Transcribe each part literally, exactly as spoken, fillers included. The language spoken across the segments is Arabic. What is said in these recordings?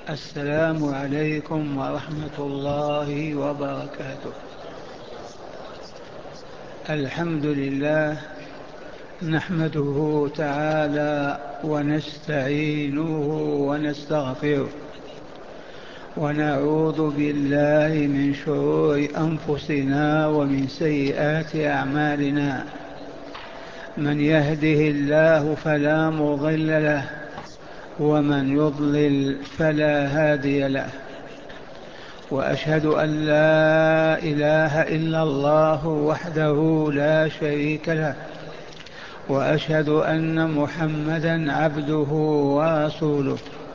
السلام عليكم ورحمة الله وبركاته. الحمد لله، نحمده تعالى ونستعينه ونستغفره، ونعوذ بالله من شرور أنفسنا ومن سيئات أعمالنا. من يهده الله فلا مضل له، ومن يضلل فلا هادي له. وأشهد أن لا إله إلا الله وحده لا شريك له، وأشهد أن محمدا عبده ورسوله،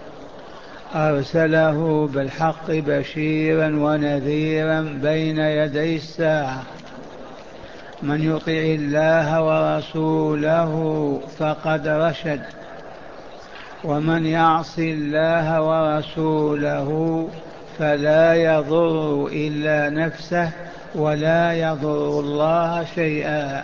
أرسله بالحق بشيرا ونذيرا بين يدي الساعة. من يطع الله ورسوله فقد رشد، ومن يعص الله ورسوله فلا يضر إلا نفسه ولا يضر الله شيئا.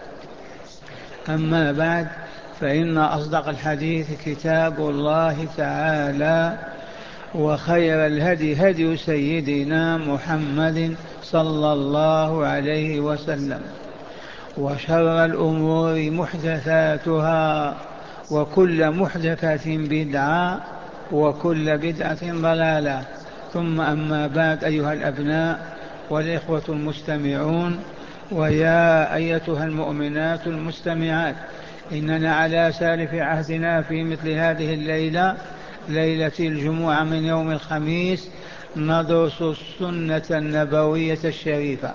أما بعد، فإن أصدق الحديث كتاب الله تعالى، وخير الهدي هدي سيدنا محمد صلى الله عليه وسلم، وشر الأمور محدثاتها، وكل محدثة بدعة، وكل بدعة ضلالة. ثم أما بعد، أيها الأبناء والإخوة المستمعون، ويا أيتها المؤمنات المستمعات، إننا على سالف عهدنا في مثل هذه الليلة، ليلة الجمعة من يوم الخميس، ندرس السنة النبوية الشريفة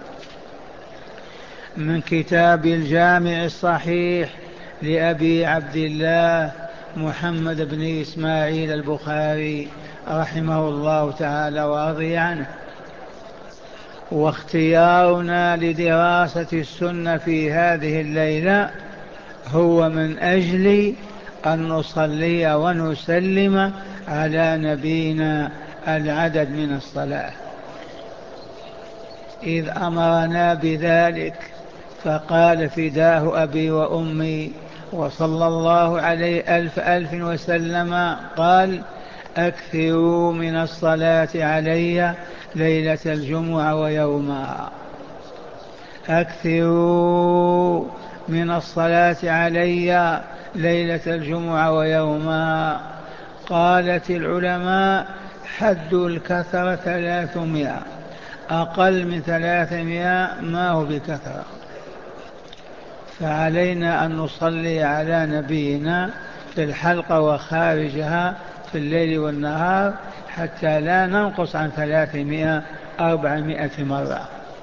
من كتاب الجامع الصحيح لأبي عبد الله محمد بن إسماعيل البخاري رحمه الله تعالى ورضي عنه. واختيارنا لدراسة السنة في هذه الليلة هو من أجل أن نصلي ونسلم على نبينا العدد من الصلاة، إذ أمرنا بذلك فقال: فداه أبي وأمي وصلى الله عليه ألف ألف وسلم، قال: أكثروا من الصلاة علي ليلة الجمعة ويومها. أكثروا من الصلاة علي ليلة الجمعة ويومها. قالت العلماء: حد الكثرة ثلاثمائة، أقل من ثلاثمائة ما هو بكثرة. فعلينا أن نصلي على نبينا في الحلقة وخارجها في الليل والنهار، حتى لا ننقص عن ثلاثمائة أربعمائة مرة.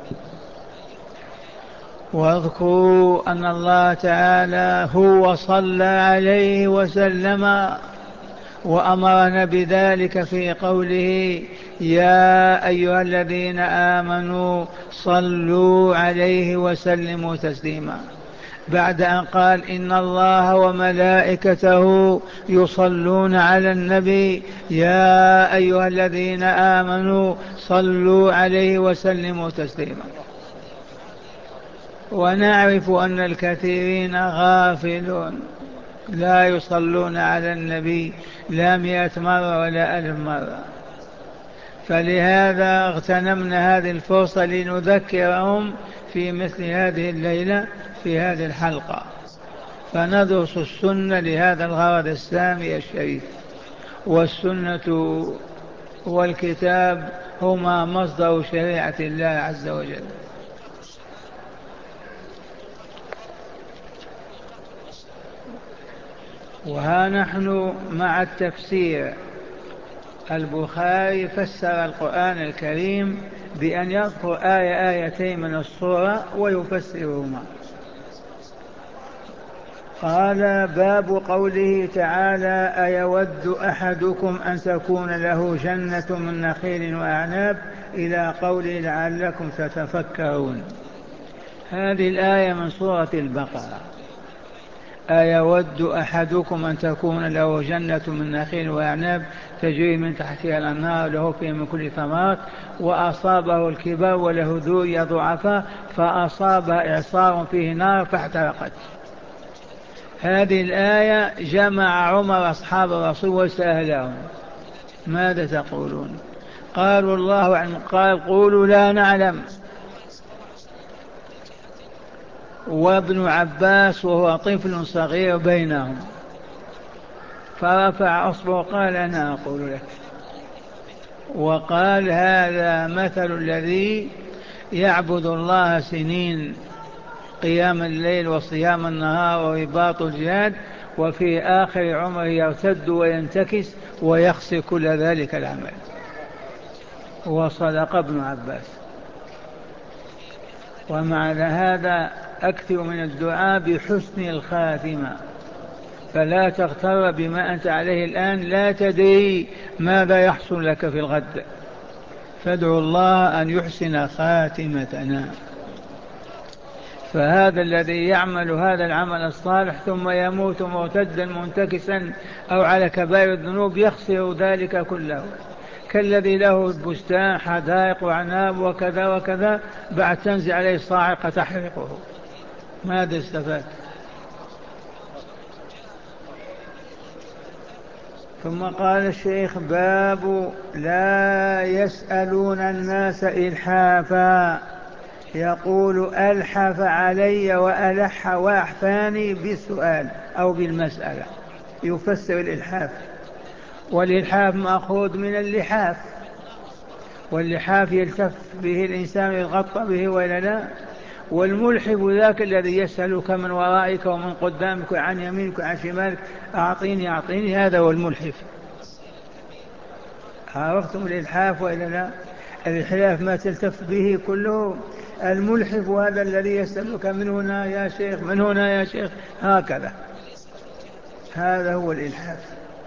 واذكروا أن الله تعالى هو صلى عليه وسلم، وأمرنا بذلك في قوله: يا أيها الذين آمنوا صلوا عليه وسلموا تسليما، بعد أن قال: إن الله وملائكته يصلون على النبي يا أيها الذين آمنوا صلوا عليه وسلموا تسليما. ونعرف أن الكثيرين غافلون لا يصلون على النبي لا مئة مرة ولا ألف مرة، فلهذا اغتنمنا هذه الفرصة لنذكرهم في مثل هذه الليلة في هذه الحلقة، فندرس السنة لهذا الغرض السامي الشريف. والسنة والكتاب هما مصدر شريعة الله عز وجل. وها نحن مع التفسير. البخاري فسر القرآن الكريم بأن يذكر آية آيتين من السورة ويفسرهما. قال: باب قوله تعالى: أيود أحدكم أن تكون له جنة من نخيل وأعناب، إلى قوله: لعلكم تتفكرون. هذه الآية من سورة البقرة. أيود أحدكم أن تكون له جنة من نخيل وأعناب تجري من تحتها الأنهار له فيها من كل ثمرات، وأصابه الكبر وله ذرية ضعفاء فأصابها إعصار فيه نار فاحترقت. هذه الآية جمع عمر أصحاب الرسول وسألهم: ماذا تقولون؟ قالوا الله أعلم. قال قولوا لا نعلم. وابن عباس وهو طفل صغير بينهم فرفع أصبعه قال أنا أقول لك. وقال هذا مثل الذي يعبد الله سنين قيام الليل وصيام النهار ورباط الجهاد وفي آخر عمره يرتد وينتكس ويخسر كل ذلك العمل. وصدق ابن عباس. ومع هذا أكثر من الدعاء بحسن الخاتمة، فلا تغتر بما أنت عليه الآن، لا تدري ماذا يحصل لك في الغد، فادعوا الله أن يحسن خاتمتنا. فهذا الذي يعمل هذا العمل الصالح ثم يموت مرتدا منتكسا أو على كبائر الذنوب يخسر ذلك كله، كالذي له بستان حدائق وعناب وكذا وكذا بعد تنزل عليه الصاعقة تحرقه، ماذا استفاد؟ ثم قال الشيخ باب لا يسألون الناس إلحافا، يقول ألحف علي وألح وأحفاني بالسؤال أو بالمسألة، يفسر الإلحاف. والإلحاف مأخوذ من اللحاف، واللحاف يلتف به الإنسان يغطى به ولا لا. والملحف ذاك الذي يسألك من ورائك ومن قدامك وعن يمينك وعن شمالك أعطيني أعطيني، هذا هو الملحف. عرفتم الإلحاف وإلا لا؟ الإلحاف ما تلتف به كله. الملحف هذا الذي يسألك من هنا يا شيخ من هنا يا شيخ هكذا، هذا هو الإلحاف.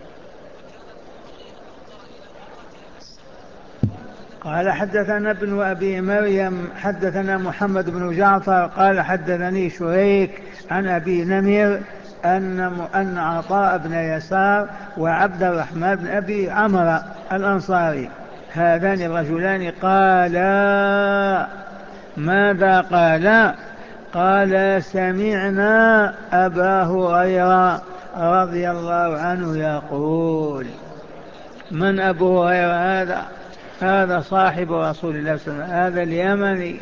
قال حدثنا ابن أبي مريم حدثنا محمد بن جعفر قال حدثني شريك عن أبي نمر أن أن عطاء بن يسار وعبد الرحمن بن أبي عمرو الأنصاري هذان الرجلان قالا ماذا قالا؟ قال سمعنا أبا هريرة رضي الله عنه يقول. من أبو هريرة هذا؟ هذا صاحب رسول الله صلى الله عليه وسلم، هذا اليمني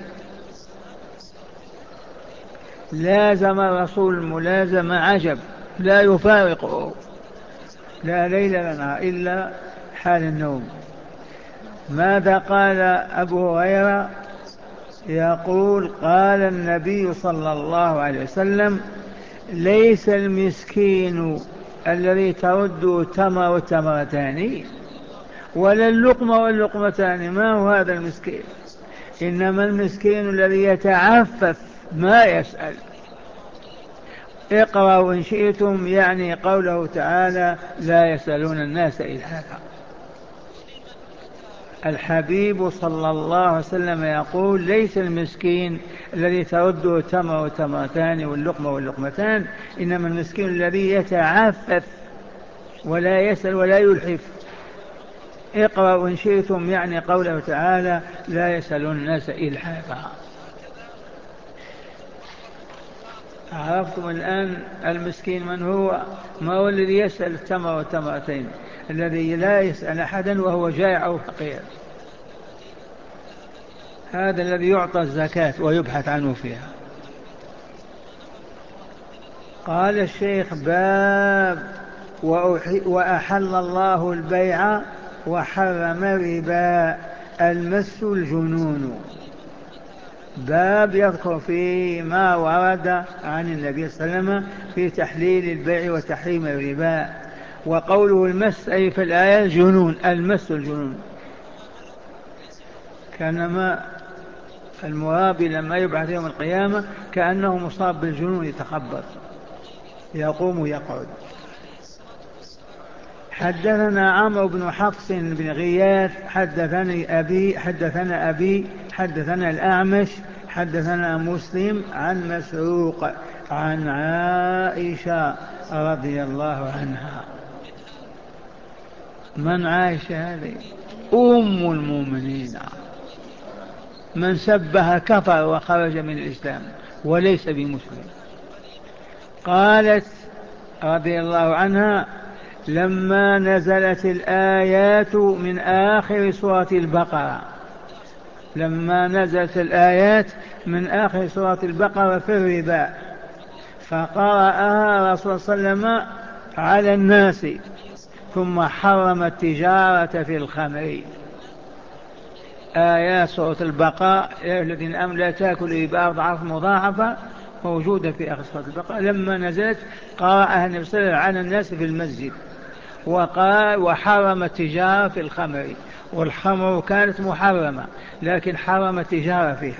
لازم الرسول ملازمة عجب لا يفارقه لا ليل لنا إلا حال النوم. ماذا قال أبو هريرة؟ يقول قال النبي صلى الله عليه وسلم ليس المسكين الذي ترد تمر والتمرتان ولا اللقمة واللقمتان، ما هو هذا المسكين؟ إنما المسكين الذي يتعفف ما يسأل. اقرأوا إن شئتم، يعني قوله تعالى لا يسألون الناس إلحافا. الحبيب صلى الله عليه وسلم يقول ليس المسكين الذي ترده التمر والتمرتان واللقمة واللقمتان، إنما المسكين الذي يتعفف ولا يسأل ولا يلحف. اقرأوا إن شئتم، يعني قوله تعالى لا يسألون الناس إلحافا. عرفتم الآن المسكين من هو؟ ما هو الذي يسأل التمر والتمرتين؟ الذي لا يسأل أحدا وهو جائع أو فقير، هذا الذي يعطى الزكاة ويبحث عنه فيها. قال الشيخ باب وأحل الله البيع وحرم الربا المس الجنون. باب يذكر فيه ما ورد عن النبي صلى الله عليه وسلم في تحليل البيع وتحريم الربا. وقوله المس أي في الآية الجنون، المس الجنون، كانما المرابي لما يبعث يوم القيامة كأنه مصاب بالجنون يتخبط يقوم ويقعد. حدثنا عمرو بن حفص بن غياث حدثني أبي حدثنا أبي حدثنا الأعمش حدثنا مسلم عن مسروق عن عائشة رضي الله عنها. من عائشة هذه؟ أم المؤمنين، من سبها كفر وخرج من الإسلام وليس بمسلم. قالت رضي الله عنها لما نزلت الآيات من آخر سورة البقرة، لما نزلت الآيات من آخر سورة البقرة في الربا، فقرأها رسول صلى الله عليه وسلم على الناس، ثم حرم التجارة في الخمر. آيات سورة البقرة الذين أمنوا لا تأكلوا ربا أضعاف مضاعفة موجودة في آخر سورة البقرة، لما نزلت قرأها النبي صلى الله عليه وسلم على الناس في المسجد، وقال وحرم التجارة في الخمر. والخمر كانت محرمة لكن حرم التجارة فيها.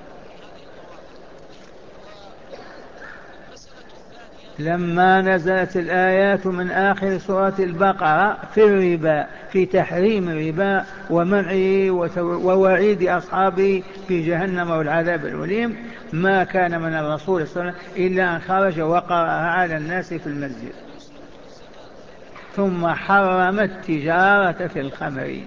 لما نزلت الآيات من آخر سورة البقرة في الربا، في تحريم الربا ومنعه ووعيد أصحابه في جهنم والعذاب الأليم، ما كان من الرسول صلى الله عليه وسلم إلا أن خرج وقرأها على الناس في المسجد، ثم حرم التجارة في الخمر.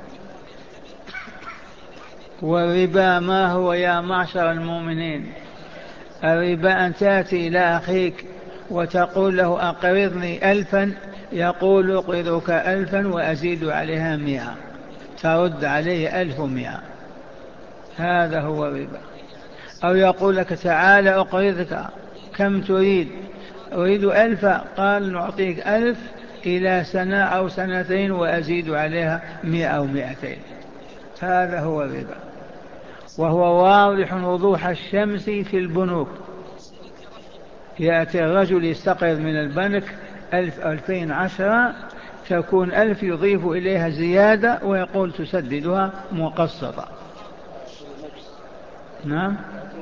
والربا ما هو يا معشر المؤمنين؟ الربا أن تأتي إلى أخيك وتقول له أقرضني ألفا، يقول أقرضك ألفا وأزيد عليها مئة، ترد عليه ألف ومئة، هذا هو الربا. أو يقول لك تعال أقرضك، كم تريد؟ أريد ألفا، قال نعطيك ألف إلى سنة أو سنتين وأزيد عليها مئة أو مئتين، هذا هو الربا. وهو واضح وضوح الشمس في البنوك، يأتي الرجل يستقرض من البنك ألف ألفين عشرة، تكون ألف يضيف إليها زيادة ويقول تسددها مقسطة. نعم.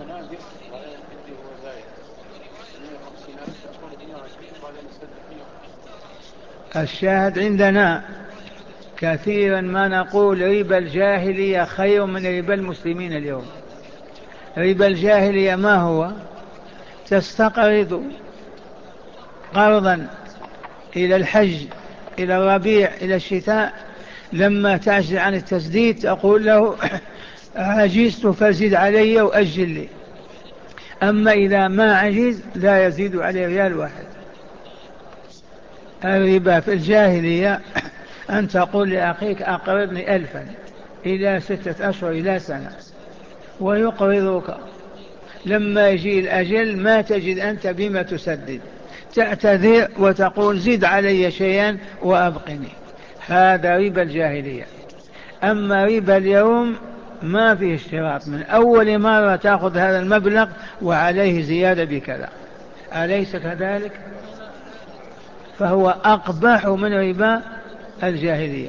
الشاهد عندنا كثيرا ما نقول ربا الجاهلية خير من ربا المسلمين اليوم. ربا الجاهلية ما هو؟ تستقرض قرضا إلى الحج، إلى الربيع، إلى الشتاء، لما تعجز عن التسديد تقول له عجزت فزد علي وأجل لي. أما إذا ما عجز لا يزيد عليه ريال واحد. الربا في الجاهلية أن تقول لأخيك أقرضني ألفا إلى ستة أشهر إلى سنة، ويقرضك، لما يجي الأجل ما تجد أنت بما تسدد، تعتذر وتقول زد علي شيئا وأبقني. هذا ربا الجاهلية. أما ربا اليوم ما فيه اشتراط، من أول مرة تأخذ هذا المبلغ وعليه زيادة بكذا، أليس كذلك؟ فهو أقبح من ربا الجاهلية.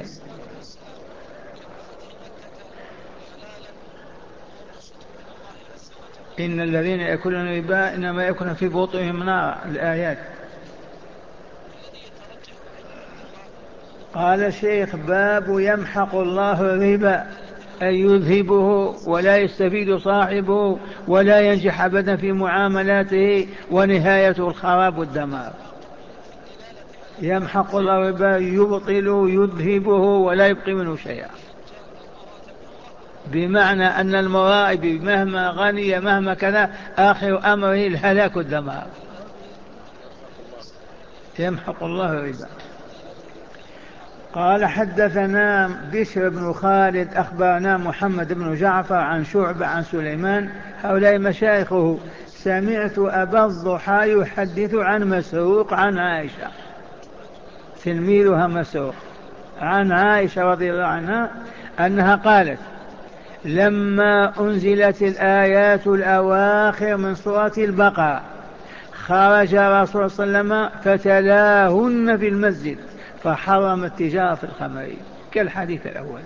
إن الذين يأكلون الربا إنما يأكلون في بطونهم نارا، الآيات. قال الشيخ باب يمحق الله الربا، أي يذهبه ولا يستفيد صاحبه ولا ينجح أبدا في معاملاته، ونهايته الخراب والدمار. يمحق الله الربا يبطل يذهبه ولا يبقي منه شيئا، بمعنى أن المرائب مهما غني مهما كذا آخر أمره الهلاك والدمار. يمحق الله الربا. قال حدثنا بشر بن خالد أخبرنا محمد بن جعفر عن شعبة عن سليمان، هؤلاء مشايخه. سمعت أبا الضحى يحدث عن مسروق عن عائشة، تلميذها مسروق، عن عائشة رضي الله عنها أنها قالت لما أنزلت الآيات الأواخر من سورة البقرة خرج رسول صلى الله عليه وسلم فتلاهن في المسجد فحرم التجارة في الخمر، كالحديث الأول.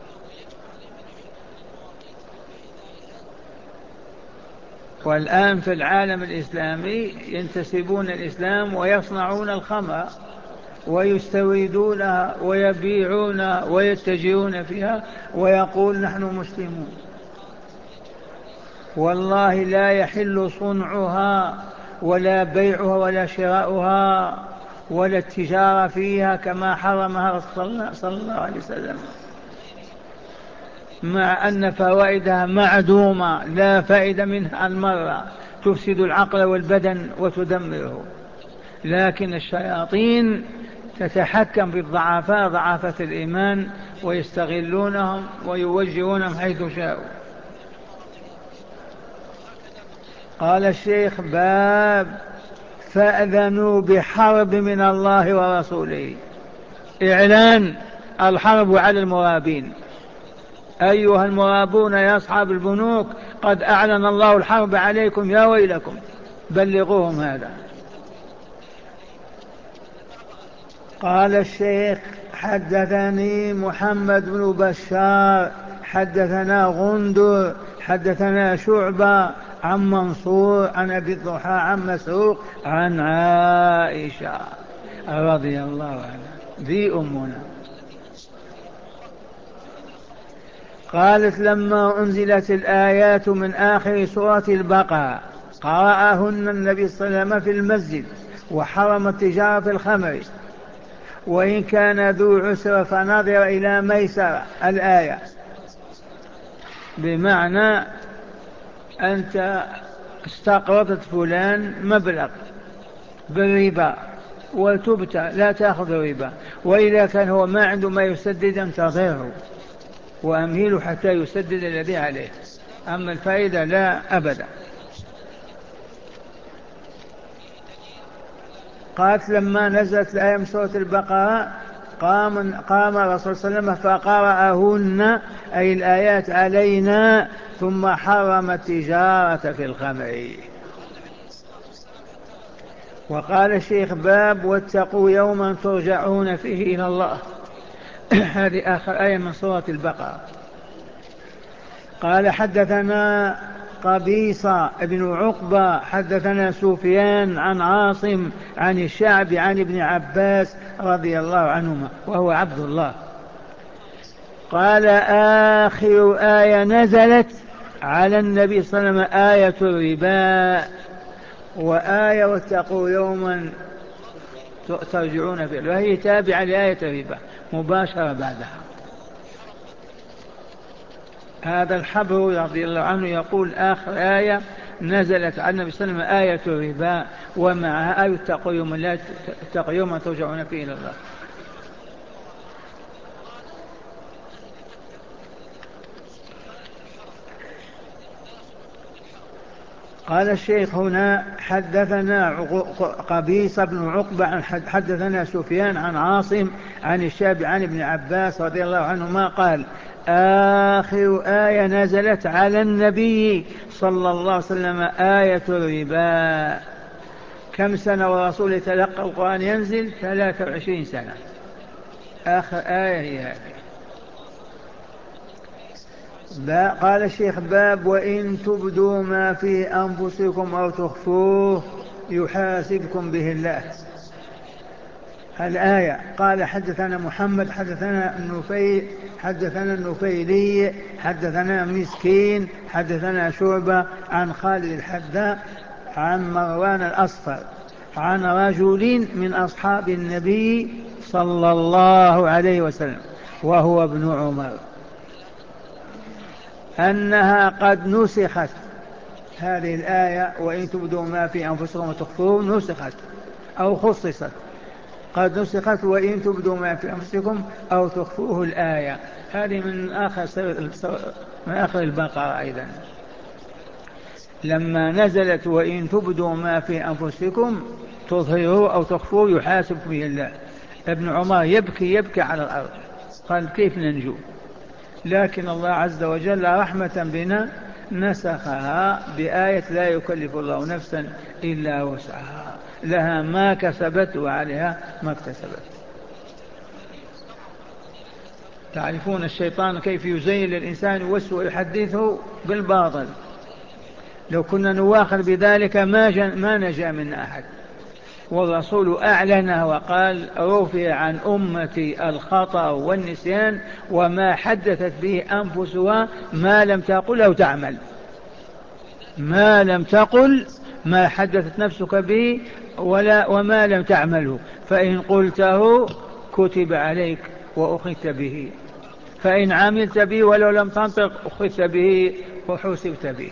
والآن في العالم الإسلامي ينتسبون الإسلام ويصنعون الخمر ويستوردونها ويبيعونها ويتجرون فيها ويقول نحن مسلمون. والله لا يحل صنعها ولا بيعها ولا شراؤها ولا التجارة فيها كما حرمها رسول صلى الله عليه وسلم، مع أن فوائدها معدومة لا فائدة منها المرة، تفسد العقل والبدن وتدمره، لكن الشياطين تتحكم في الضعفاء ضعافة الإيمان ويستغلونهم ويوجهونهم حيث شاءوا. قال الشيخ: باب فأذنوا بحرب من الله ورسوله. إعلان الحرب على المرابين. أيها المرابون يا أصحاب البنوك، قد أعلن الله الحرب عليكم، يا ويلكم، بلغوهم هذا. قال الشيخ: حدثني محمد بن بشار حدثنا غندر حدثنا شعبة عن منصور عن أبي الضحى عن مسروق عن عائشة رضي الله عنها ذي أمنا قالت: لما أنزلت الآيات من آخر سورة البقرة قرأهن النبي صلى الله عليه وسلم في المسجد وحرم التجارة في الخمر، وإن كان ذو عسر فنظر إلى ميسرة. الآية بمعنى أنت استقرضت فلان مبلغ بالربا وتبت لا تأخذ ربا، وإذا كان هو ما عنده ما يسدد انتظره وأمهله حتى يسدد الذي عليه، أما الفائدة لا أبدا. قالت: لما نزلت الآية من سورة البقرة قام قام الرسول صلى الله عليه وسلم فقرأهن أي الآيات علينا، ثم حرم التجارة في الخمر. وقال الشيخ: باب واتقوا يوما ترجعون فيه إلى الله. هذه آخر آية من سورة البقرة. قال: حدثنا قبيصة بن عقبة حدثنا سفيان عن عاصم عن الشعبي عن ابن عباس رضي الله عنهما وهو عبد الله قال: آخر آية نزلت على النبي صلى الله عليه وسلم آية الربا، وآية واتقوا يوما ترجعون فيه، وهي تابعة لآية الربا مباشرة بعدها. هذا الحبر رضي الله عنه يقول: آخر آية نزلت على النبي صلى الله عليه وسلم آية الربا، ومعها آية اتقوا يوما لا اتقوا يوما ترجعون فيه إلى الله. قال الشيخ هنا: حدثنا قبيصة بن عقبة حدثنا سفيان عن عاصم عن الشعبي عن ابن عباس رضي الله عنهما قال: آخر آية نزلت على النبي صلى الله عليه وسلم آية الربا. كم سنة ورسول يتلقى القرآن ينزل؟ ثلاثة وعشرين سنة. آخر آية هي هذه. قال الشيخ: باب وإن تبدوا ما في أنفسكم أو تخفوه يحاسبكم به الله. الآية. قال: حدثنا محمد حدثنا النفيل حدثنا النفيلي حدثنا مسكين حدثنا شعبة عن خالد الحذاء عن مروان الأصفر عن رجل من أصحاب النبي صلى الله عليه وسلم وهو ابن عمر أنها قد نسخت هذه الآية وإن تبدوا ما في أنفسكم وتخفوه، نسخت أو خصصت. قد نسخت وإن تبدوا ما في أنفسكم أو تخفوه الآية. هذه من آخر من آخر البقرة أيضا. لما نزلت وإن تبدوا ما في أنفسكم تظهروه أو تخفوه يحاسب به الله، ابن عمر يبكي يبكي على الأرض، قال: كيف ننجو؟ لكن الله عز وجل رحمة بنا نسخها بآية: لا يكلف الله نفسا إلا وسعها، لها ما كسبت وعليها ما اكتسبت. تعرفون الشيطان كيف يزين للإنسان ويوسوس ويحدثه بالباطل. لو كنا نواخذ بذلك ما, ما نجا من أحد. والرسول أعلن وقال: رفع عن أمتي الخطأ والنسيان وما حدثت به أنفسها ما لم تقل أو تعمل. ما لم تقل ما حدثت نفسك به ولا وما لم تعمله، فإن قلته كتب عليك وأخذت به، فإن عملت به ولو لم تنطق أخذت به وحسبت به.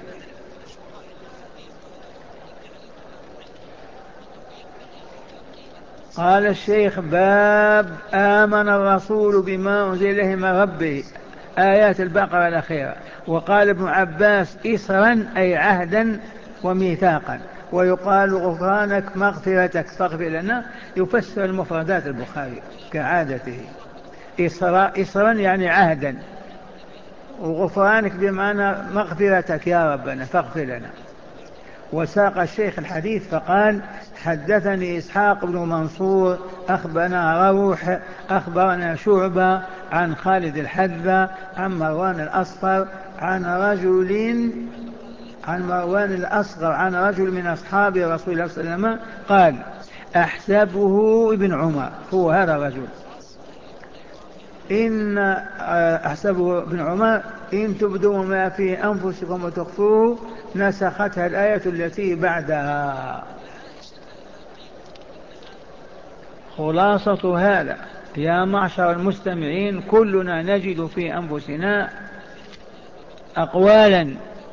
قال الشيخ: باب آمن الرسول بما أنزل إليه من ربه، آيات البقرة الأخيرة. وقال ابن عباس: إسرا أي عهدا وميثاقا، ويقال غفرانك مغفرتك فاغفر لنا. يفسر المفردات البخاري كعادته. إسرا, إسرا يعني عهدا، وغفرانك بمعنى مغفرتك يا ربنا فاغفر لنا. وساق الشيخ الحديث فقال: حدثني إسحاق بن منصور أخبرنا روح أخبرنا شعبة عن خالد الحذا عن مروان الأصفر عن رجل عن مروان الأصغر عن رجل من أصحاب رسول الله صلى الله عليه وسلم قال: أحسبه ابن عمر، هو هذا الرجل، إن أحسبه ابن عمر إن تبدوا ما في أنفسكم وتخفوه نسختها الآية التي بعدها. خلاصة هذا يا معشر المستمعين: كلنا نجد في أنفسنا أقوالا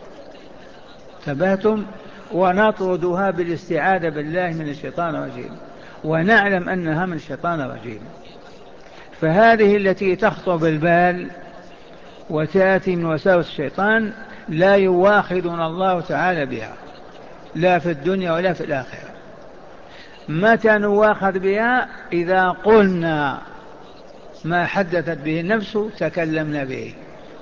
ثباتم ونطردها بالاستعاذة بالله من الشيطان الرجيم، ونعلم أنها من الشيطان الرجيم. فهذه التي تخطر بالبال وتأتي من وساوس الشيطان لا يواخذنا الله تعالى بها، لا في الدنيا ولا في الآخرة. متى نواخذ بها؟ إذا قلنا ما حدثت به النفس تكلمنا به،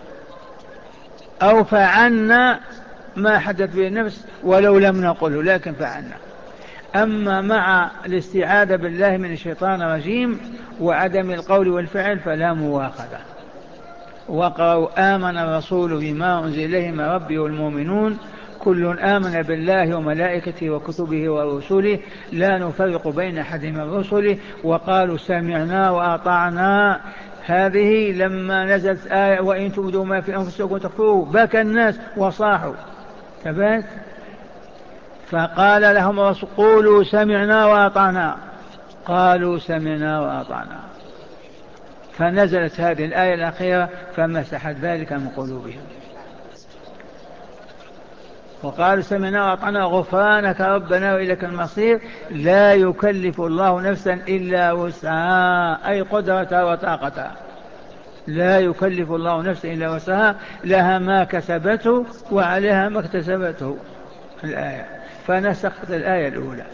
أو فعلنا ما حدث به النفس ولو لم نقله لكن فعلنا. أما مع الاستعاذة بالله من الشيطان الرجيم وعدم القول والفعل فلا مواخذة. وقالوا: آمن الرسول بما أنزل إليه من ربه والمؤمنون كل آمن بالله وملائكته وكتبه ورسله لا نفرق بين أحد من رسله وقالوا سمعنا وأطعنا. هذه لما نزلت آية: وإن تبدوا ما في أنفسكم وتخفوه بكى الناس وصاحوا ثبات. فقال لهم الرسول: قولوا سمعنا وأطعنا، قالوا سمعنا وأطعنا. فنزلت هذه الآية الأخيرة فمسحت ذلك من قلوبهم، وقالوا سمعنا وأطعنا غفرانك ربنا وإليك المصير. لا يكلف الله نفسا إلا وسعها، أي قدرتها وطاقتها. لا يكلف الله نفسا إلا وسعها، لها ما كسبته وعليها ما اكتسبته الآية. فنسخت الآية الأولى.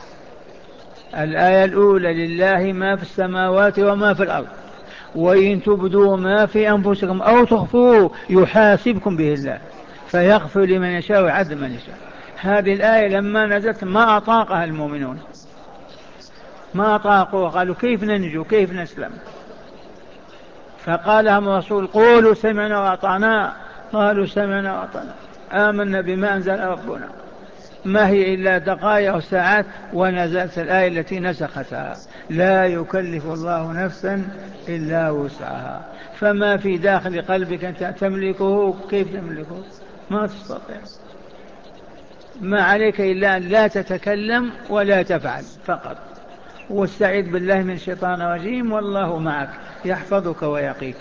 الآية الأولى: لله ما في السماوات وما في الأرض، وإن تبدوا ما في أنفسكم أو تخفوه يحاسبكم به الله فيغفر لمن يشاء ويعذب من يشاء. هذه الآية لما نزلت ما أطاقها المؤمنون، ما أطاقوا، قالوا كيف ننجو كيف نسلم. فقال لهم الرسول: قولوا سمعنا وأطعنا، قالوا سمعنا وأطعنا آمنا بما أنزل ربنا. ما هي إلا دقائق وساعات ونزلت الآية التي نسختها: لا يكلف الله نفسا إلا وسعها. فما في داخل قلبك أنت تملكه، كيف تملكه؟ ما تستطيع. ما عليك إلا أن لا تتكلم ولا تفعل فقط، واستعذ بالله من الشيطان الرجيم والله معك يحفظك ويقيك.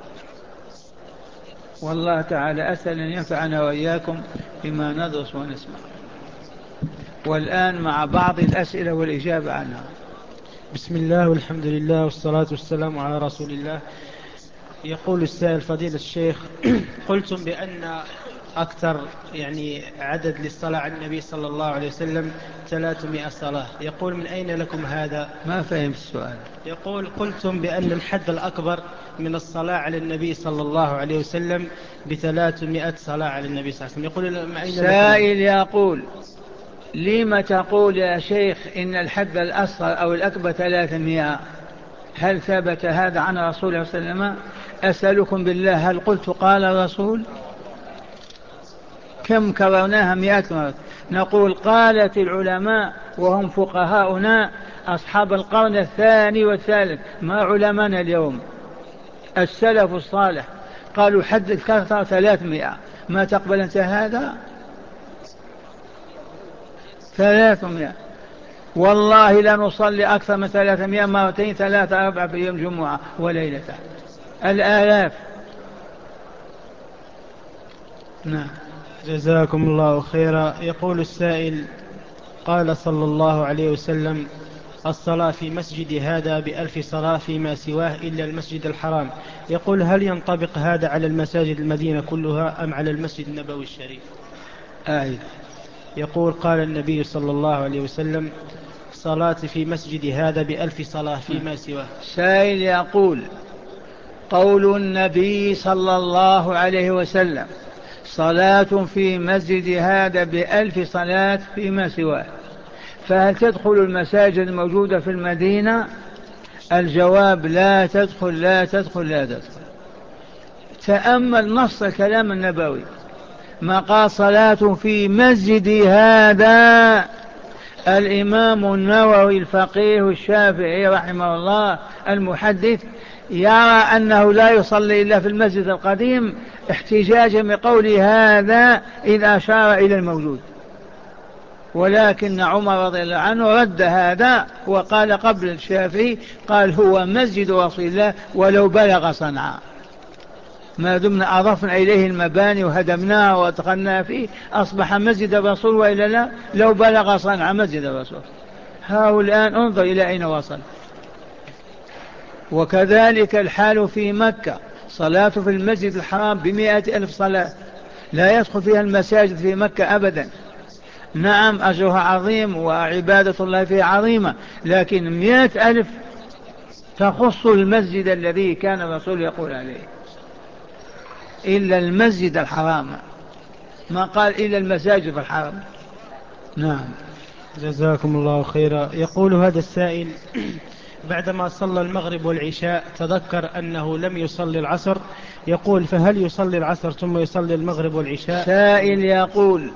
والله تعالى أسأل أن ينفعنا وإياكم بما ندرس ونسمع. والآن مع بعض الأسئلة والإجابة عنها. بسم الله والحمد لله والصلاة والسلام على رسول الله. يقول السائل: فضيلة الشيخ، قلتم بأن أكثر يعني عدد للصلاة على النبي صلى الله عليه وسلم ثلاثمائة صلاة. يقول: من أين لكم هذا؟ ما فهمت السؤال. يقول: قلتم بأن الحد الأكبر من الصلاة على النبي صلى الله عليه وسلم بثلاثمائة صلاة على النبي صلى الله عليه وسلم. يقول: من أين لكم؟ سائل يقول: لم تقول يا شيخ إن الحد الأصغر أو الأكبر ثلاثمائة؟ هل ثبت هذا عن رسول الله صلى الله عليه وسلم؟ أسألكم بالله، هل قلت قال الرسول؟ كم كررناها مئة مرة. نقول قالت العلماء وهم فقهاؤنا أصحاب القرن الثاني والثالث، ما علمانا اليوم، السلف الصالح قالوا حد الكثرة ثلاثمائة. ما تقبل أنت هذا؟ ثلاثمائة. والله لا نصلي أكثر من ثلاثمائة مرتين ثلاثة أربعة في يوم جمعة وليلته، الآلاف. نعم. جزاكم الله خيرا. يقول السائل: قال صلى الله عليه وسلم: الصلاة في مسجد هذا بألف صلاة فيما سواه إلا المسجد الحرام. يقول هل ينطبق هذا على المساجد المدينة كلها أم على المسجد النبوي الشريف؟ آية. يقول قال النبي صلى الله عليه وسلم صلاة في مسجد هذا بألف صلاة فيما سواه. سائل يقول قول النبي صلى الله عليه وسلم صلاة في مسجد هذا بألف صلاة فيما سواه، فهل تدخل المساجد الموجودة في المدينة؟ الجواب لا تدخل لا تدخل لا تدخل. تأمل نص الكلام النبوي، ما قال صلاة في مسجد هذا. الإمام النووي الفقيه الشافعي رحمه الله المحدث يرى أنه لا يصلي إلا في المسجد القديم، احتجاجا بقول هذا إذا أشار إلى الموجود. ولكن عمر رضي الله عنه رد هذا وقال قبل الشافعي، قال هو مسجد رسول الله ولو بلغ صنعاء، ما دمنا أضفنا إليه المباني وهدمناها وادخلنا فيه أصبح مسجد الرسول، وإلا لا لو بلغ صنعاء مسجد الرسول. ها الآن انظر إلى أين وصل. وكذلك الحال في مكة، صلاة في المسجد الحرام بمئة ألف صلاة، لا يدخل فيها المساجد في مكة أبدا. نعم أجرها عظيم وعبادة الله فيها عظيمة، لكن مئة ألف تخص المسجد الذي كان الرسول يقول عليه، إلا المسجد الحرام، ما قال إلا المساجد الحرام. نعم. جزاكم الله خيرا. يقول هذا السائل بعدما صلى المغرب والعشاء تذكر أنه لم يصلي العصر، يقول فهل يصلي العصر ثم يصلي المغرب والعشاء؟ سائل يقول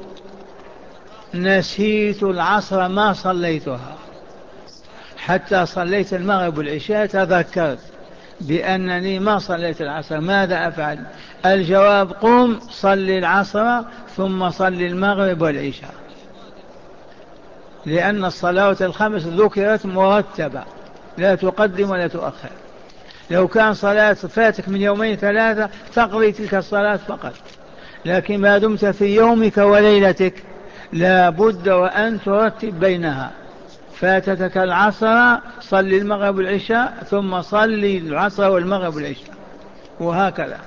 نسيت العصر ما صليتها حتى صليت المغرب والعشاء، تذكرت بأنني ما صليت العصر، ماذا أفعل؟ الجواب قم صل العصر ثم صل المغرب والعشاء، لأن الصلوات الخمس ذكرت مرتبة لا تقدم ولا تؤخر. لو كان صلاة فاتك من يومين ثلاثة تقضي تلك الصلاة فقط، لكن ما دمت في يومك وليلتك لا بد وأن ترتب بينها. فاتتك العصر صل المغرب والعشاء ثم صل العصر والمغرب والعشاء، وهكذا.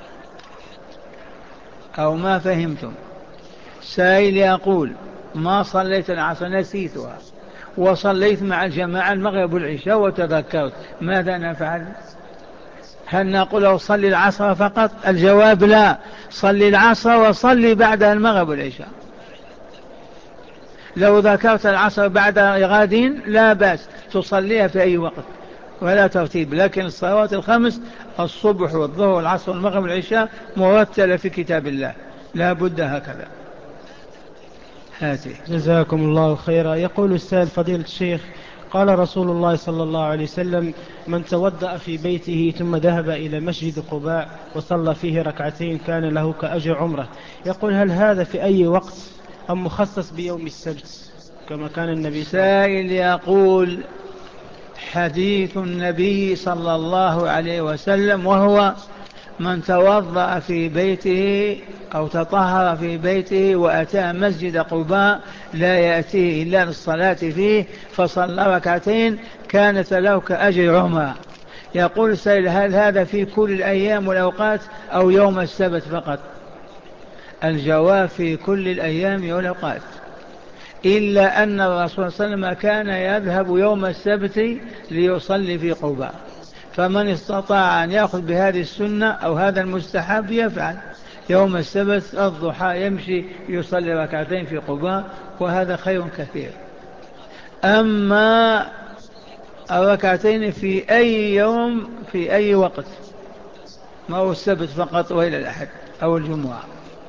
أو ما فهمتم؟ سائل يقول ما صليت العصر نسيتها وصليت مع الجماعة المغرب والعشاء وتذكرت، ماذا نفعل؟ هل نقول له صل العصر فقط؟ الجواب لا، صل العصر وصل بعدها المغرب والعشاء. لو ذكرت العصر بعد غد لا بأس تصليها في أي وقت ولا ترتيب، لكن الصلوات الخمس الصبح والظهر والعصر والمغرب والعشاء مرتلة في كتاب الله، لا بد هكذا. هاته. جزاكم الله خيرا. يقول السائل فضيلة الشيخ قال رسول الله صلى الله عليه وسلم من تودأ في بيته ثم ذهب إلى مسجد قباء وصلى فيه ركعتين كان له كأجر عمره. يقول هل هذا في أي وقت أم مخصص بيوم السبت كما كان النبي صلى الله عليه وسلم؟ سائل يقول حديث النبي صلى الله عليه وسلم وهو من توضأ في بيته أو تطهر في بيته وأتى مسجد قباء لا يأتيه إلا للصلاة فيه فصلى ركعتين كانت له كأجر عمره. يقول السائل هل هذا في كل الأيام والأوقات أو يوم السبت فقط؟ الجواب في كل الأيام والأوقات، إلا أن الرسول صلى الله عليه وسلم كان يذهب يوم السبت ليصلي في قباء، فمن استطاع أن يأخذ بهذه السنة أو هذا المستحب يفعل يوم السبت الضحى يمشي يصلي ركعتين في قباء، وهذا خير كثير. أما الركعتين في أي يوم في أي وقت، ما هو السبت فقط وإلى الأحد أو الجمعة،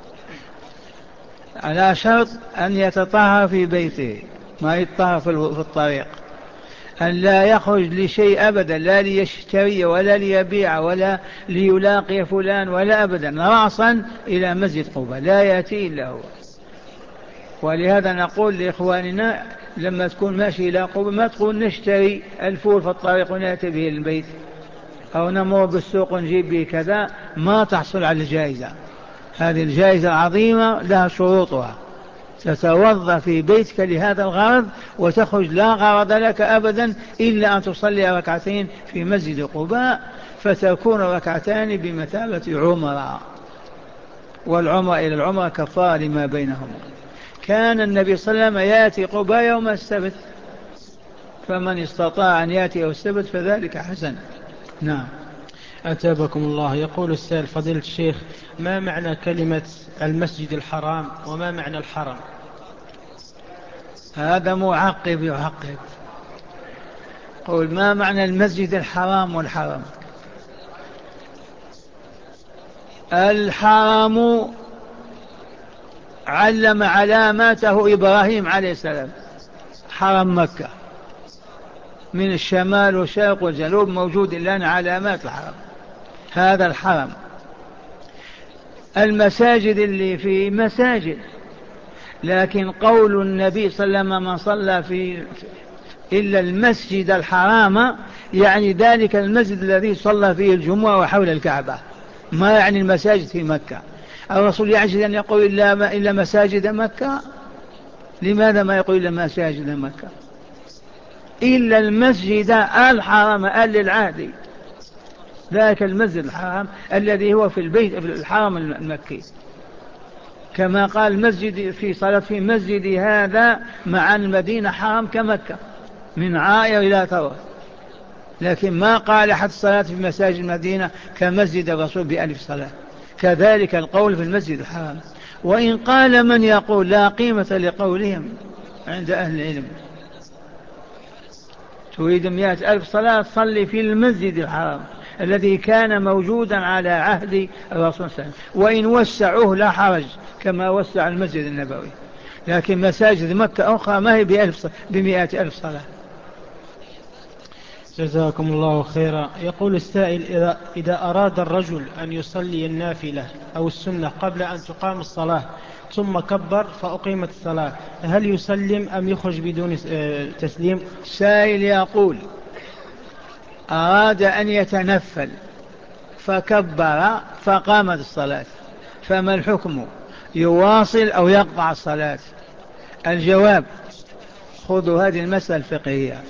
على شرط أن يتطهر في بيته، ما يتطهر في الطريق، أن لا يخرج لشيء أبدا، لا ليشتري ولا ليبيع ولا ليلاقي فلان ولا أبدا، رأسا إلى مسجد قباء لا يأتي إلا هو. ولهذا نقول لإخواننا لما تكون ماشي إلى قباء ما تقول نشتري الفول في الطريق ونأتي به البيت أو نمر بالسوق ونجيب به كذا، ما تحصل على الجائزة. هذه الجائزة العظيمة لها شروطها، تتوضأ في بيتك لهذا الغرض وتخرج لا غرض لك أبدا إلا أن تصلي ركعتين في مسجد قباء، فتكون ركعتان بمثابة عمرة، والعمرة إلى العمرة كفارة لما بينهم. كان النبي صلى الله عليه وسلم يأتي قباء يوم السبت، فمن استطاع أن يأتي يوم السبت فذلك حسن. نعم. أتابكم الله. يقول السائل فضيلة الشيخ: ما معنى كلمة المسجد الحرام وما معنى الحرم؟ هذا معقب يعقب. قل ما معنى المسجد الحرام والحرم؟ الحرم علم علاماته إبراهيم عليه السلام، حرم مكة من الشمال والشرق والجنوب موجود لنا علامات الحرم، هذا الحرم. المساجد اللي في مساجد، لكن قول النبي صلى الله عليه وسلم من صلى في إلا المسجد الحرام يعني ذلك المسجد الذي صلى فيه الجمعة وحول الكعبة، ما يعني المساجد في مكة. الرسول يعجز أن يقول إلا, ما إلا مساجد مكة، لماذا ما يقول إلا مساجد مكة؟ إلا المسجد الحرام أهل العهد، ذاك المسجد الحرام الذي هو في البيت في الحرم المكي، كما قال المسجد في صلاة في مسجد هذا مع المدينة حرام كمكة من عائر إلى ثور، لكن ما قال أحد الصلاة في مساجد المدينة كمسجد الرسول بألف صلاة. كذلك القول في المسجد الحرام. وإن قال من يقول لا قيمة لقولهم عند أهل العلم، تريد مئة ألف صلاة صلي في المسجد الحرام الذي كان موجودا على عهد الرسول صلى الله عليه وسلم، وإن وسعوه لا حرج كما وسع المسجد النبوي، لكن مساجد مكة أخرى ما هي بألف بمئة ألف صلاة. جزاكم الله خيرا. يقول السائل: إذا, إذا أراد الرجل أن يصلي النافلة أو السنة قبل أن تقام الصلاة ثم كبر فأقيمت الصلاة، هل يسلم أم يخرج بدون تسليم؟ سائل يقول: أراد أن يتنفل فكبر فقامت الصلاة، فما الحكم؟ يواصل أو يقطع الصلاة؟ الجواب: خذوا هذه المسألة الفقهية.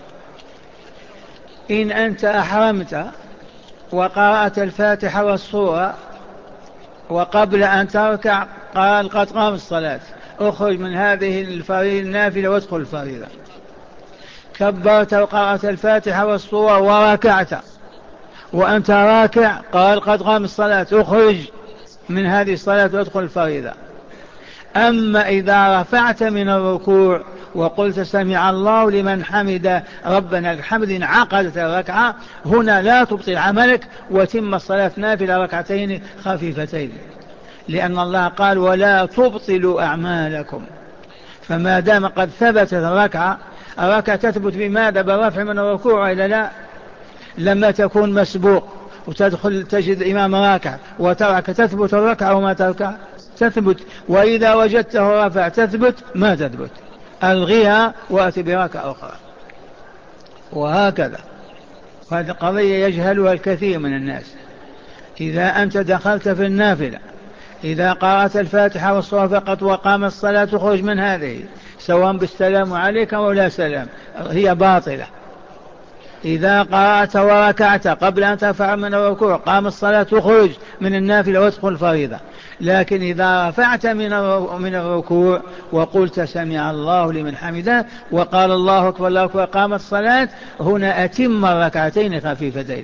إن أنت أحرمت وقرأت الفاتحة والسورة وقبل أن تركع قال قد قام الصلاة، اخرج من هذه الفريضة النافلة وادخل الفريضة. كبرت وقرأت الفاتحة والسورة وركعت وأنت راكع قال قد قام الصلاة، اخرج من هذه الصلاة وادخل الفريضة. أما إذا رفعت من الركوع وقلت سمع الله لمن حمد ربنا الحمد انعقدت الركعة، هنا لا تبطل عملك وتم الصلاة نافلة ركعتين خفيفتين، لأن الله قال ولا تبطلوا أعمالكم. فما دام قد ثبتت الركعة، الركعة تثبت بماذا؟ بالرفع من الركوع إلى لا؟ لما تكون مسبوق وتدخل تجد الإمام راكع وترك تثبت الركعة وما تركع تثبت، وإذا وجدته رفع تثبت ما تثبت، ألغيها وأتي بركعة أخرى. وهكذا، وهذه قضية يجهلها الكثير من الناس. إذا أنت دخلت في النافلة إذا قرأت الفاتحة والصورة فقط وقام الصلاة تخرج من هذه، سواء بالسلام عليك أو لا سلام، هي باطلة. إذا قرأت وركعت قبل أن ترفع من الركوع قام الصلاة تخرج من النافلة وادخل الفريضة. لكن إذا رفعت من الركوع وقلت سمع الله لمن حمده وقال الله أكبر الله أكبر قامت الصلاة، هنا أتم الركعتين خفيفتين،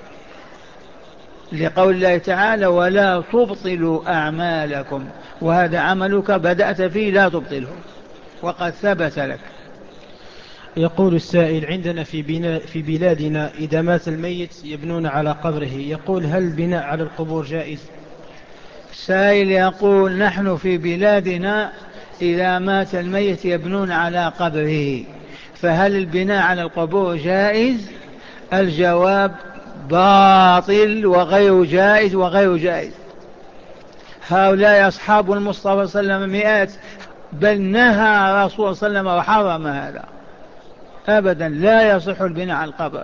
لقول الله تعالى ولا تبطلوا أعمالكم، وهذا عملك بدأت فيه لا تبطله وقد ثبت لك. يقول السائل: عندنا في, بنا في بلادنا إذا مات الميت يبنون على قبره، يقول هل البناء على القبور جائز؟ سائل يقول نحن في بلادنا إذا مات الميت يبنون على قبره، فهل البناء على القبور جائز؟ الجواب: باطل وغير جائز وغير جائز. هؤلاء أصحاب المصطفى صلى الله عليه وسلم مئات، بل نهى رسول صلى الله عليه وسلم وحرم هذا أبدا، لا يصح البناء على القبر.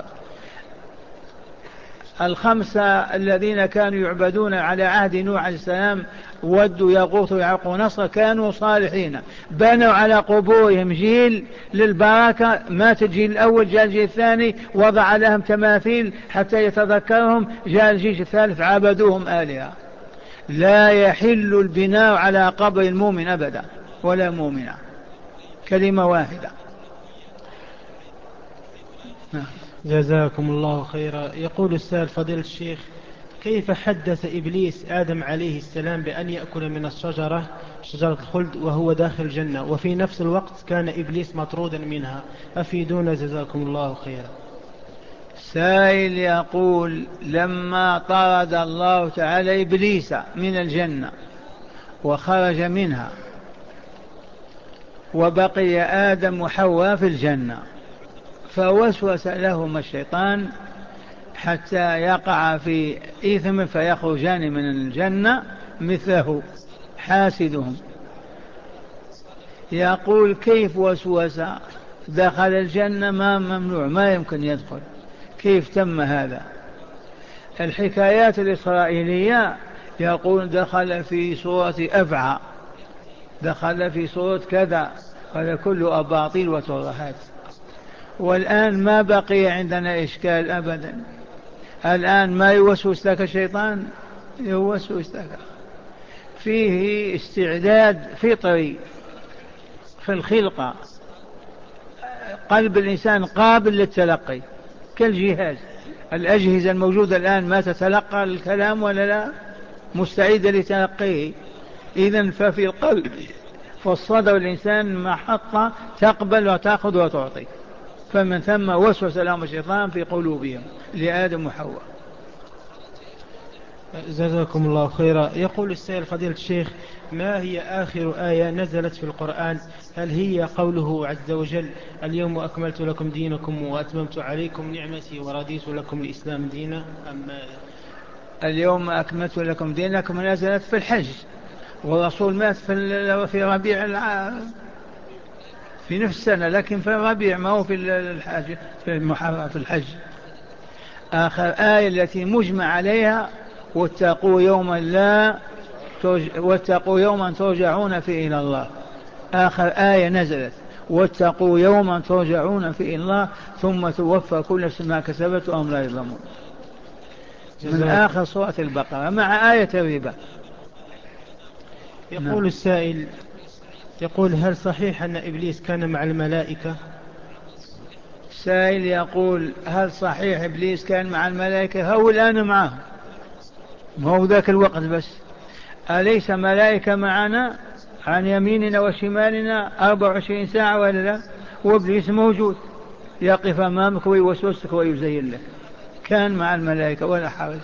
الخمسة الذين كانوا يعبدون على عهد نوح عليه السلام ودوا يغوث ويعوق ونصر كانوا صالحين، بنوا على قبورهم جيل للبركة، مات الجيل الأول جاء الجيل الثاني وضع لهم تماثيل حتى يتذكرهم، جاء الجيل الثالث عبدوهم آلهة. لا يحل البناء على قبر المؤمن أبدا ولا مؤمنة، كلمة واحدة. جزاكم الله خيرا. يقول السائل فضيلة الشيخ: كيف حدث إبليس آدم عليه السلام بأن يأكل من الشجرة شجرة الخلد وهو داخل الجنة، وفي نفس الوقت كان إبليس مطرودا منها؟ أفيدونا جزاكم الله خيرا. سائل يقول: لما طرد الله تعالى إبليس من الجنة وخرج منها وبقي آدم وحواء في الجنة، فوسوس لهما الشيطان حتى يقع في إثم فيخرجان من الجنة مثله حاسدهم. يقول: كيف وسوس؟ دخل الجنة ما ممنوع، ما يمكن يدخل، كيف تم هذا؟ الحكايات الإسرائيلية يقول دخل في صورة أفعى، دخل في صورة كذا، هذا كله أباطيل وترهات. والآن ما بقي عندنا إشكال أبدا. الآن ما يوسوس لك الشيطان، يوسوس لك، فيه استعداد فطري في الخلقة، قلب الإنسان قابل للتلقي كالجهاز. الأجهزة الموجودة الآن ما تتلقى الكلام ولا لا؟ مستعدة لتلقيه. إذن ففي القلب فالصدر الإنسان محطة تقبل وتأخذ وتعطي، فمن ثم وسوس لهم الشيطان في قلوبهم لآدم وحواء. جزاكم الله خيرا. يقول السائل فضيلة الشيخ: ما هي آخر آية نزلت في القرآن؟ هل هي قوله عز وجل: اليوم أكملت لكم دينكم وأتممت عليكم نعمتي ورضيت لكم الإسلام دينا، أم ماذا؟ اليوم أكملت لكم دينكم نزلت في الحج، والرسول مات في ربيع العام في نفس السنة، لكن في الربيع ما هو في الحج، في المحرم في الحج. آخر آية التي مجمع عليها: واتقوا يوما لا ترج... واتقوا يوما ترجعون فيه إلى الله. آخر آية نزلت: واتقوا يوما ترجعون فيه إلى الله ثم توفى كل نفس ما كسبت وهم لا يظلمون، من آخر سورة البقرة مع آية الربا. يقول نعم. السائل يقول: هل صحيح أن إبليس كان مع الملائكة؟ سائل يقول: هل صحيح إبليس كان مع الملائكة؟ هو الآن معهم، ما هو ذاك الوقت بس. أليس ملائكة معنا عن يميننا وشمالنا أربع وعشرين ساعة ولا لا؟ وإبليس موجود يقف أمامك ويوسوسك ويزين لك، كان مع الملائكة ولا حرج.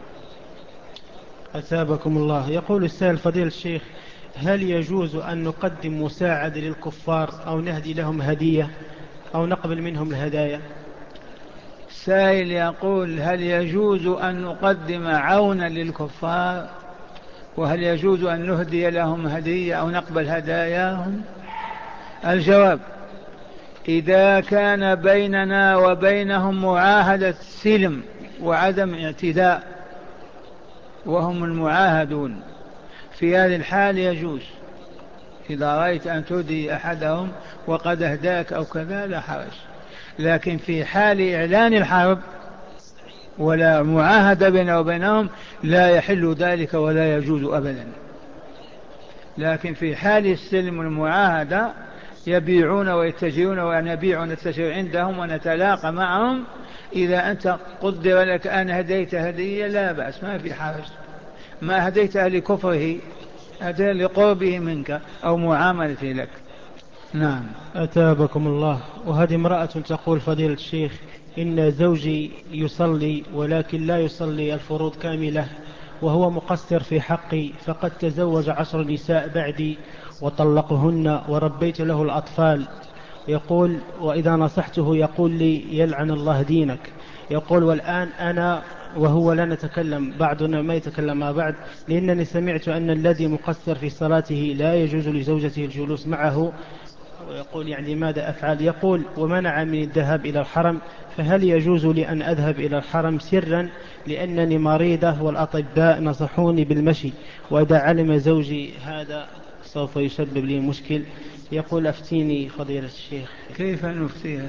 أثابكم الله. يقول السائل فضيل الشيخ: هل يجوز أن نقدم مساعدة للكفار أو نهدي لهم هدية أو نقبل منهم الهدايا؟ سائل يقول: هل يجوز أن نقدم عونا للكفار، وهل يجوز أن نهدي لهم هدية أو نقبل هداياهم؟ الجواب: إذا كان بيننا وبينهم معاهدة سلم وعدم اعتداء وهم المعاهدون، في هذه الحال يجوز. إذا رأيت أن تهدي أحدهم وقد أهداك أو كذا لا حرج، لكن في حال إعلان الحرب ولا معاهدة بيننا وبينهم لا يحل ذلك ولا يجوز أبدا. لكن في حال السلم والمعاهدة يبيعون ويتجرون ونبيع ونتجر عندهم ونتلاقى معهم، إذا أنت قدر لك أن هديت هدية لا بأس، ما في حرج. ما هديتها لكفره، هديت لقربه منك أو معاملته لك. نعم. أتابكم الله. وهذه امرأة تقول: فضيلة الشيخ، إن زوجي يصلي ولكن لا يصلي الفروض كاملة وهو مقصر في حقي، فقد تزوج عشر نساء بعدي وطلقهن وربيت له الأطفال. يقول: وإذا نصحته يقول لي: يلعن الله دينك. يقول: والآن أنا وهو لا نتكلم، بعضنا ما يتكلم مع بعض، لأنني سمعت أن الذي مقصر في صلاته لا يجوز لزوجته الجلوس معه ويقول يعني ماذا أفعل؟ يقول ومنع من الذهاب إلى الحرم، فهل يجوز لي أن أذهب إلى الحرم سرا لأنني مريضة والأطباء نصحوني بالمشي، وإذا علم زوجي هذا سوف يسبب لي مشكل؟ يقول أفتيني فضيلة الشيخ. كيف نفتيها؟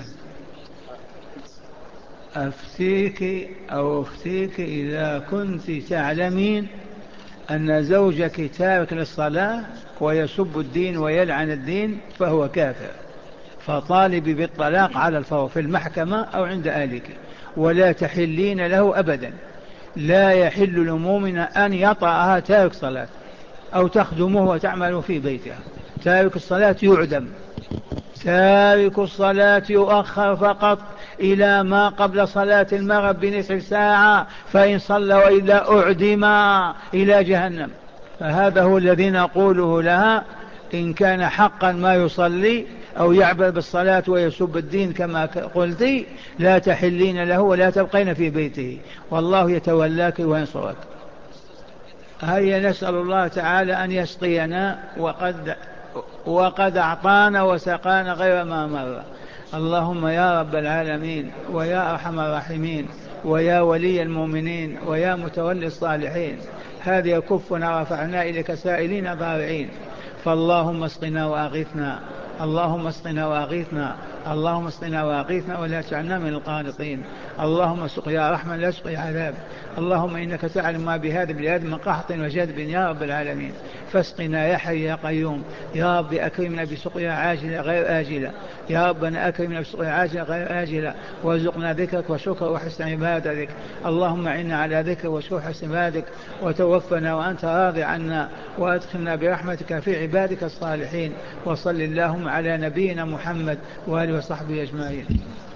أفتيك أو أفتيك إذا كنت تعلمين أن زوجك تارك للصلاة ويسب الدين ويلعن الدين فهو كافر، فطالبي بالطلاق على الفور في المحكمة أو عند أهلك، ولا تحلين له أبدا. لا يحل لمؤمن أن يطأها تارك صلاة أو تخدمه وتعمل في بيتها. تارك الصلاة يعدم، تارك الصلاة يؤخر فقط إلى ما قبل صلاة المغرب بنصف ساعة، فإن صلى وإلا أعدم إلى جهنم. فهذا هو الذي نقوله لها، إن كان حقا ما يصلي أو يعبد بالصلاة ويسب الدين كما قلت، لا تحلين له ولا تبقين في بيته، والله يتولاك وينصرك. هيا نسأل الله تعالى أن يسقينا، وقد وقد أعطانا وسقانا غير ما مر. اللهم يا رب العالمين ويا أرحم الراحمين ويا ولي المؤمنين ويا متولي الصالحين، هذه كفنا رفعنا إليك سائلين ضارعين، فاللهم اسقنا وأغثنا، اللهم اسقنا وأغثنا، اللهم اسقنا وأغثنا ولا تجعلنا من القانطين. اللهم سقيا رحمة لا سقيا عذاب. اللهم إنك تعلم ما بهذا البلاد من قحط وجدب يا رب العالمين، فاسقنا يا حي يا قيوم. يا رب أكرمنا بسقيا عاجلة غير آجلة، يا ربنا أكرمنا بسقيا عاجلة غير آجلة، وارزقنا ذكرك وشكر وحسن عبادتك. اللهم إنا على ذكر وشكر حسن عبادك، وتوفنا وأنت راضي عنا، وأدخلنا برحمتك في عبادك الصالحين. وصل اللهم على نبينا محمد وآله وصحبه أجمعين.